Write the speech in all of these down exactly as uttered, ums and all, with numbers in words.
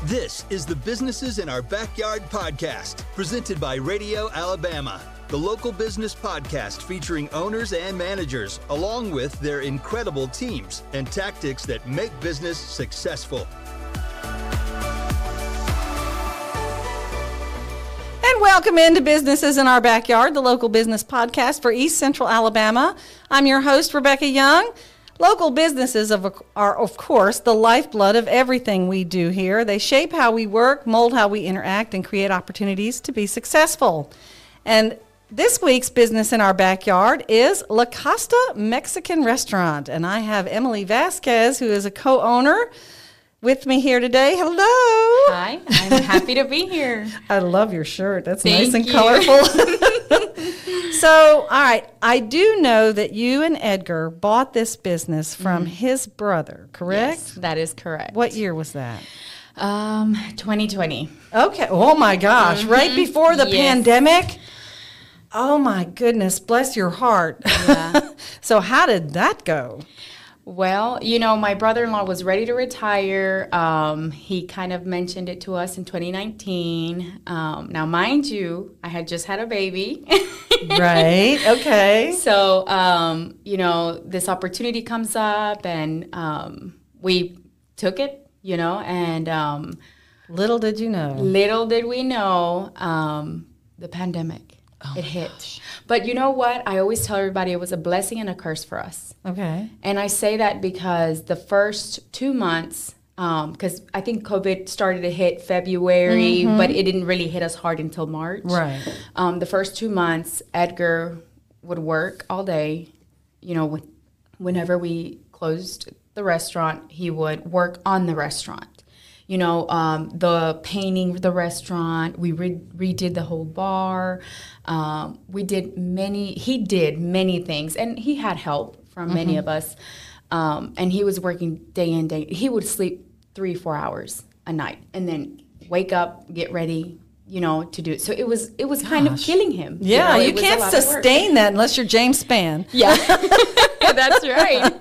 This is the Businesses in Our Backyard podcast, presented by Radio Alabama, the local business podcast featuring owners and managers, along with their incredible teams and tactics that make business successful. And welcome into Businesses in Our Backyard, the local business podcast for East Central Alabama. I'm your host, Rebecca Young. Local businesses are, of course, the lifeblood of everything we do here. They shape how we work, mold how we interact, and create opportunities to be successful. And this week's Business in Our Backyard is La Costa Mexican Restaurant. And I have Emily Vasquez, who is a co-owner, with me here today. Hello. Hi, I'm happy to be here. I love your shirt. That's Thank nice and you. colorful. So, all right, I do know that you and Edgar bought this business from mm-hmm. his brother, correct? Yes, that is correct. What year was that? Um, twenty twenty. Okay. Oh, my gosh. Mm-hmm. Right before the yes. pandemic? Oh, my goodness. Bless your heart. Yeah. So how did that go? Well, you know, my brother-in-law was ready to retire. Um, he kind of mentioned it to us in twenty nineteen. Um, now, mind you, I had just had a baby. Right. Okay. So, um, you know, this opportunity comes up, and um, we took it, you know, and um, little did you know. Little did we know um, the pandemic. Oh it hit. Gosh. But you know what? I always tell everybody it was a blessing and a curse for us. Okay. And I say that because the first two months, because um, I think COVID started to hit February, mm-hmm. but it didn't really hit us hard until March. Right. Um, the first two months, Edgar would work all day. You know, with, whenever we closed the restaurant, he would work on the restaurant. You know, um, the painting the restaurant, we re- redid the whole bar. Um, we did many, he did many things, and he had help from mm-hmm. many of us. Um, and he was working day in, day. He would sleep three, four hours a night, and then wake up, get ready, you know, to do it. So it was, it was Gosh. kind of killing him. Yeah, you, know? you can't sustain that unless you're James Spann. Yeah, that's right.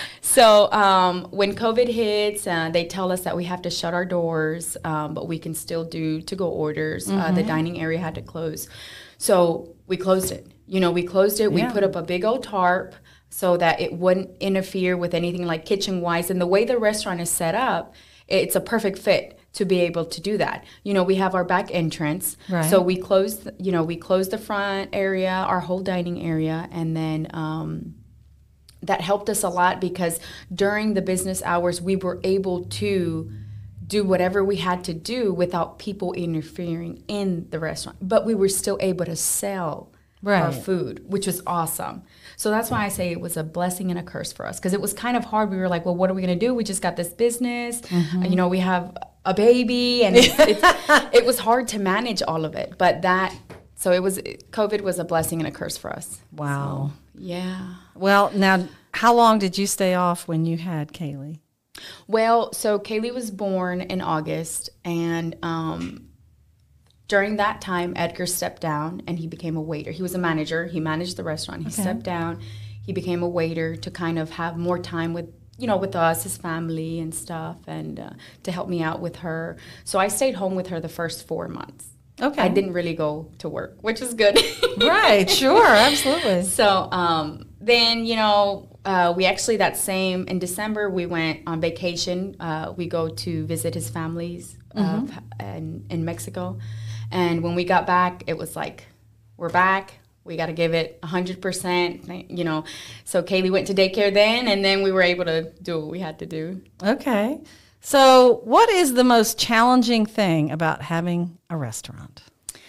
So um, when COVID hits, uh, they tell us that we have to shut our doors, um, but we can still do to-go orders. Mm-hmm. Uh, the dining area had to close. So we closed it. You know, we closed it. Yeah. We put up a big old tarp so that it wouldn't interfere with anything like kitchen-wise. And the way the restaurant is set up, it's a perfect fit to be able to do that. You know, we have our back entrance. Right. So we closed, you know, we closed the front area, our whole dining area, and then... Um, that helped us a lot because during the business hours, we were able to do whatever we had to do without people interfering in the restaurant. But we were still able to sell right. our food, which was awesome. So that's why I say it was a blessing and a curse for us because it was kind of hard. We were like, well, what are we going to do? We just got this business. Mm-hmm. You know, we have a baby. And it's, it's, it was hard to manage all of it. But that, so it was, COVID was a blessing and a curse for us. Wow. So, yeah. Well, now, how long did you stay off when you had Kaylee? Well, so Kaylee was born in August, and um, during that time, Edgar stepped down, and he became a waiter. He was a manager. He managed the restaurant. He okay. stepped down. He became a waiter to kind of have more time with, you know, with us, his family and stuff, and uh, to help me out with her. So I stayed home with her the first four months. Okay. I didn't really go to work, which is good. Right, sure, absolutely. So um, then, you know, uh, we actually that same, in December, we went on vacation. Uh, we go to visit his families uh, mm-hmm. in, in Mexico. And when we got back, it was like, we're back. We got to give it one hundred percent, you know. So Kaylee went to daycare then, and then we were able to do what we had to do. Okay. So what is the most challenging thing about having a restaurant?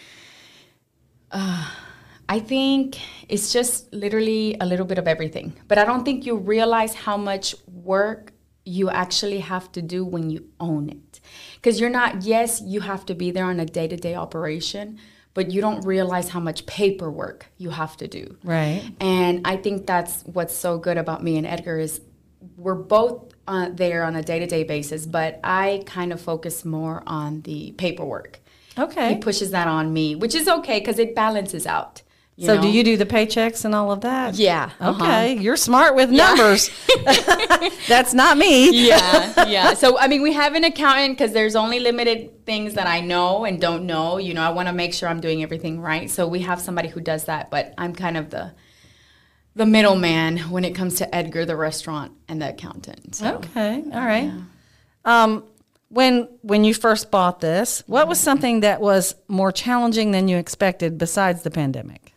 Uh, I think it's just literally a little bit of everything. But I don't think you realize how much work you actually have to do when you own it. Because you're not, yes, you have to be there on a day-to-day operation, but you don't realize how much paperwork you have to do. Right. And I think that's what's so good about me and Edgar is we're both uh, there on a day-to-day basis, but I kind of focus more on the paperwork. Okay. He pushes that on me, which is okay because it balances out. You so know? do you do the paychecks and all of that? Yeah. Uh-huh. Okay. You're smart with Yeah. numbers. That's not me. Yeah, yeah. So, I mean, we have an accountant because there's only limited things that I know and don't know. You know, I want to make sure I'm doing everything right. So we have somebody who does that, but I'm kind of the the middleman when it comes to Edgar, the restaurant, and the accountant. So, Okay. All right. Yeah. Um, when when you first bought this, what was something that was more challenging than you expected besides the pandemic?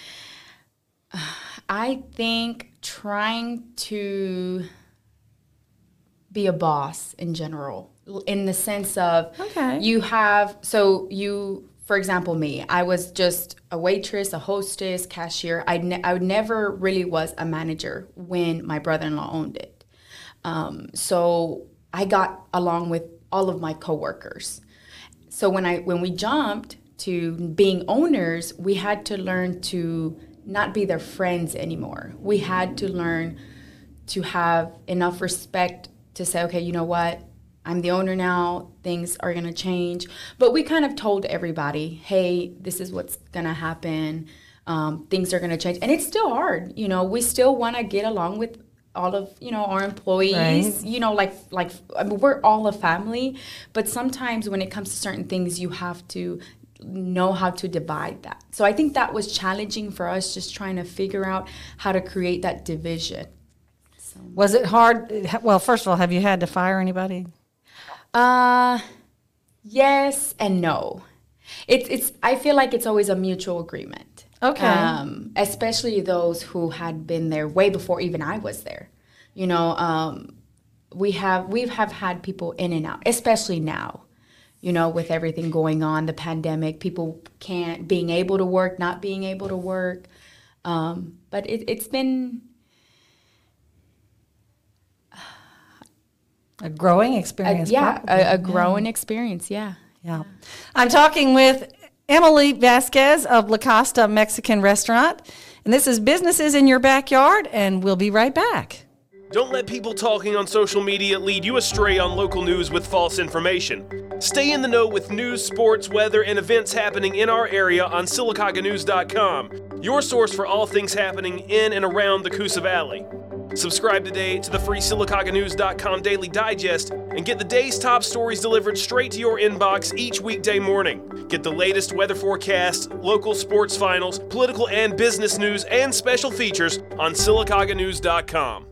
I think trying to be a boss in general, in the sense of Okay. you have, so you, for example, me, I was just a waitress, a hostess, cashier. I, ne- I never really was a manager when my brother-in-law owned it. Um, so I got along with all of my coworkers. So when I when we jumped to being owners, we had to learn to not be their friends anymore. We had to learn to have enough respect to say, okay, you know what? I'm the owner now. Things are going to change. But we kind of told everybody, hey, this is what's going to happen. Um, things are going to change. And it's still hard. You know, we still want to get along with all of, you know, our employees, Right. you know, like, like I mean, we're all a family. But sometimes when it comes to certain things, you have to know how to divide that. So I think that was challenging for us, just trying to figure out how to create that division. So. Was it hard? Well, first of all, have you had to fire anybody? Uh, yes and no. It's it's. I feel like it's always a mutual agreement. Okay. Um, especially those who had been there way before even I was there. You know, um, we have we have had people in and out, especially now. You know, with everything going on, the pandemic, people can't being able to work, not being able to work. Um, but it, it's been A growing a, experience. yeah, probably. a, a growing experience. Yeah. Yeah. I'm talking with Emily Vasquez of La Costa Mexican Restaurant, and this is Businesses in Your Backyard, and we'll be right back. Don't let people talking on social media lead you astray on local news with false information. Stay in the know with news, sports, weather, and events happening in our area on Sylacauga News dot com, your source for all things happening in and around the Coosa Valley. Subscribe today to the free Sylacauga News dot com Daily Digest and get the day's top stories delivered straight to your inbox each weekday morning. Get the latest weather forecast, local sports finals, political and business news, and special features on Sylacauga News dot com.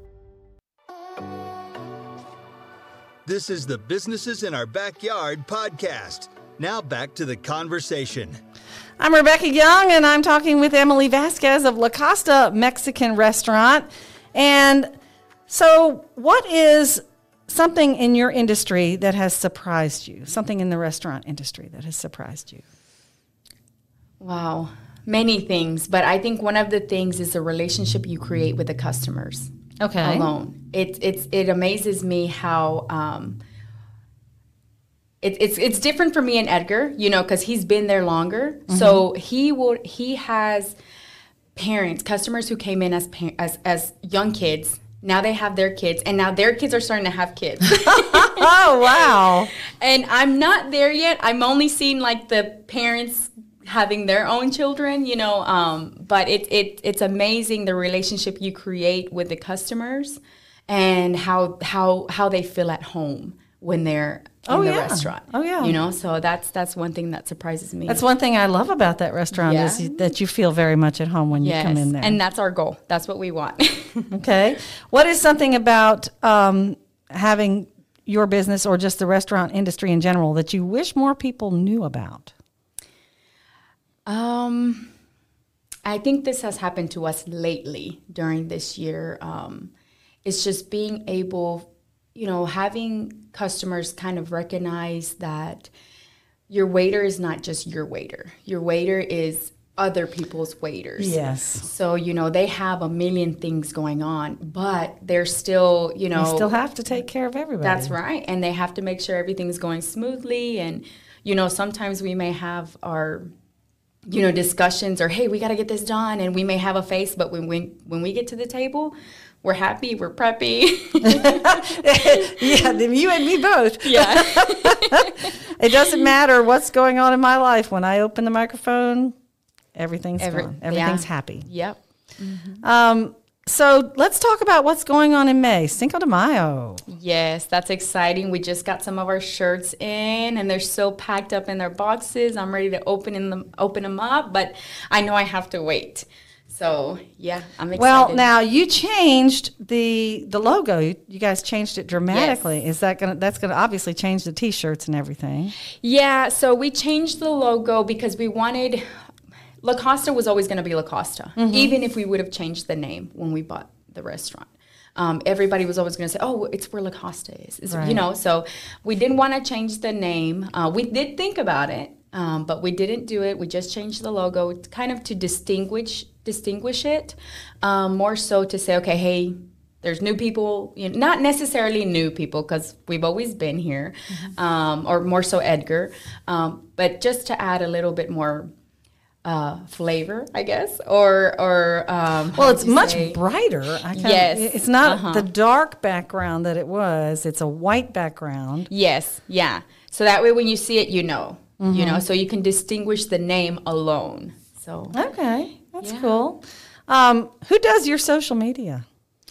This is the Businesses in Our Backyard podcast. Now back to the conversation. I'm Rebecca Young, and I'm talking with Emily Vasquez of La Costa Mexican Restaurant. And so what is something in your industry that has surprised you? Something in the restaurant industry that has surprised you? Wow, many things. But I think one of the things is the relationship you create with the customers. Okay. Alone. It, it's, it amazes me how um, it, it's it's different for me and Edgar, you know, because he's been there longer. Mm-hmm. So he will he has parents, customers who came in as par- as as young kids. Now they have their kids, and now their kids are starting to have kids. Oh, wow. And I'm not there yet. I'm only seeing like the parents having their own children, you know, um, but it, it it's amazing the relationship you create with the customers and how how how they feel at home when they're in Oh, the yeah. restaurant. Oh, yeah. You know, so that's that's one thing that surprises me. That's one thing I love about that restaurant Yeah. is that you feel very much at home when you yes. come in there. And that's our goal. That's what we want. Okay. What is something about um, having your business or just the restaurant industry in general that you wish more people knew about? Um, I think this has happened to us lately during this year. Um, it's just being able, you know, having customers kind of recognize that your waiter is not just your waiter. Your waiter is other people's waiters. Yes. So, you know, they have a million things going on, but they're still, you know. You still have to take care of everybody. That's right. And they have to make sure everything's going smoothly. And, you know, sometimes we may have our, you know, discussions or, hey, we got to get this done. And we may have a face, but when we, when we get to the table, we're happy, we're preppy. Yeah, then you and me both. Yeah. It doesn't matter what's going on in my life. When I open the microphone, everything's Every- gone. Everything's yeah. happy. Yep. Um, so let's talk about what's going on in May, Cinco de Mayo. Yes, that's exciting. We just got some of our shirts in, and they're still packed up in their boxes. I'm ready to open in them, open them up, but I know I have to wait. So yeah, I'm excited. Well, now you changed the the logo. You, you guys changed it dramatically. Is that gonna? That's gonna obviously change the T-shirts and everything. Yeah, so we changed the logo because we wanted La Costa was always going to be La Costa, mm-hmm. even if we would have changed the name when we bought the restaurant. Um, everybody was always going to say, "Oh, it's where La Costa is," is right. you know. So we didn't want to change the name. Uh, we did think about it, um, but we didn't do it. We just changed the logo, kind of to distinguish distinguish it, um, more so to say, okay, hey. There's new people, you know, not necessarily new people because we've always been here, mm-hmm. um, or more so Edgar, um, but just to add a little bit more uh, flavor, I guess, or or um, well, it's much say? brighter. I kinda, Yes, it's not uh-huh. the dark background that it was. It's a white background. Yes, yeah. So that way, when you see it, you know, mm-hmm. you know, so you can distinguish the name alone. So okay, that's yeah. cool. Um, who does your social media?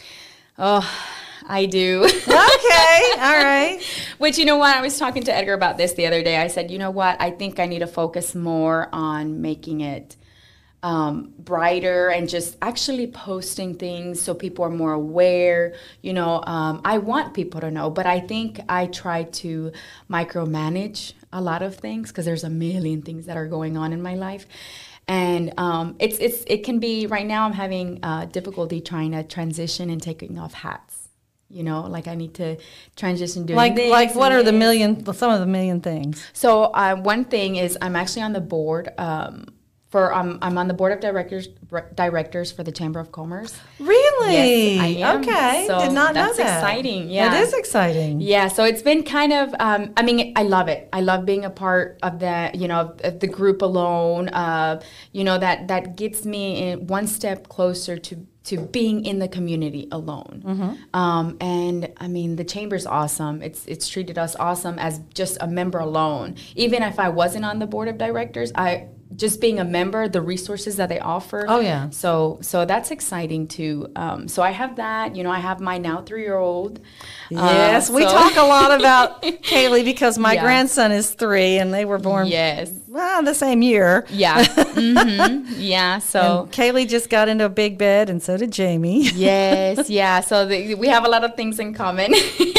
Oh, I do. Okay, all right. Which, you know what, I was talking to Edgar about this the other day. I said, you know what, I think I need to focus more on making it um, brighter and just actually posting things so people are more aware. You know, um, I want people to know, but I think I try to micromanage a lot of things because there's a million things that are going on in my life. And um, it's it's it can be right now. I'm having uh, difficulty trying to transition and taking off hats. You know, like I need to transition doing like this like what and are the this. million some of the million things? So uh, one thing is I'm actually on the board um, for um, I'm on the board of directors directors for the Chamber of Commerce. Really? Yes, I am. Okay, So did not know that's that. exciting. Yeah, it is exciting. Yeah, so it's been kind of, um, I mean, I love it. I love being a part of that, you know, of the group alone. Uh, you know, that, that gets me in one step closer to, to being in the community alone. Mm-hmm. Um, and I mean, the Chamber's awesome. It's, it's treated us awesome as just a member alone. Even if I wasn't on the board of directors, I, just being a member, the resources that they offer. Oh, yeah. So so that's exciting, too. Um, so I have that. You know, I have my now three-year-old. Yes, Uh, we so- talk a lot about Kaylee because my Yeah. grandson is three and they were born Yes. well, the same year. Yeah. hmm Yeah. So. And Kaylee just got into a big bed and so did Jamie. Yes. Yeah. So the, we have a lot of things in common.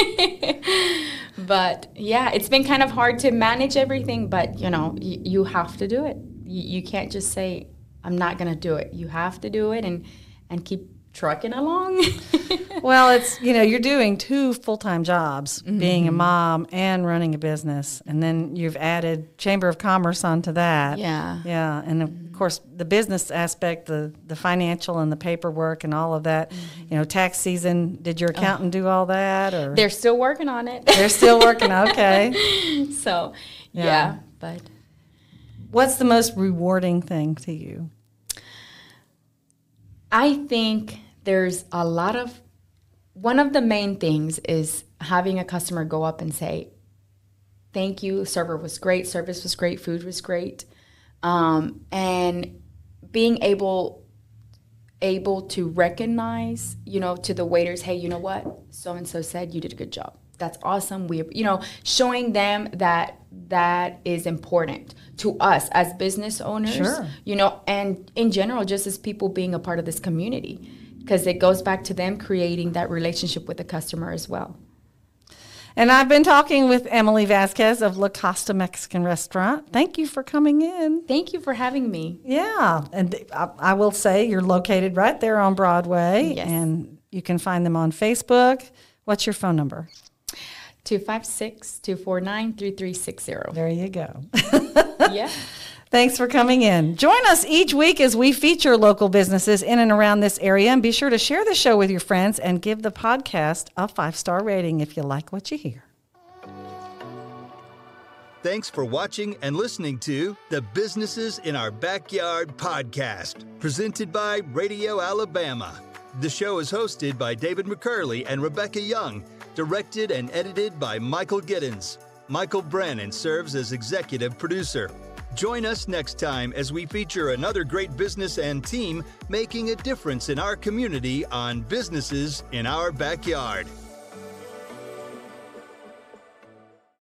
But yeah, it's been kind of hard to manage everything, but you know, y- you have to do it. You, you can't just say, I'm not going to do it. You have to do it and, and keep trucking along. Well, it's, you know, you're doing two full-time jobs, mm-hmm. being a mom and running a business. And then you've added Chamber of Commerce onto that. Yeah. Yeah. And of course, the business aspect, the, the financial and the paperwork and all of that, mm-hmm. you know, tax season, did your accountant oh. do all that? Or They're still working on it. They're still working. Okay. So, yeah. Yeah. But what's the most rewarding thing to you? I think there's a lot of, one of the main things is having a customer go up and say, thank you, server was great, service was great, food was great. Um, and being able able to recognize, you know, to the waiters, hey, you know what, so-and-so said you did a good job. That's awesome. We, you know, showing them that that is important to us as business owners, sure. you know, and in general, just as people being a part of this community, because it goes back to them creating that relationship with the customer as well. And I've been talking with Emily Vasquez of La Costa Mexican Restaurant. Thank you for coming in. Thank you for having me. Yeah. And I, I will say you're located right there on Broadway. Yes. And you can find them on Facebook. What's your phone number? two five six, two four nine, three three six zero. There you go. Yeah. Thanks for coming in. Join us each week as we feature local businesses in and around this area. And be sure to share the show with your friends and give the podcast a five-star rating if you like what you hear. Thanks for watching and listening to the Businesses in Our Backyard podcast, presented by Radio Alabama. The show is hosted by David McCurley and Rebecca Young, directed and edited by Michael Giddens. Michael Brennan serves as executive producer. Join us next time as we feature another great business and team making a difference in our community on Businesses in Our Backyard.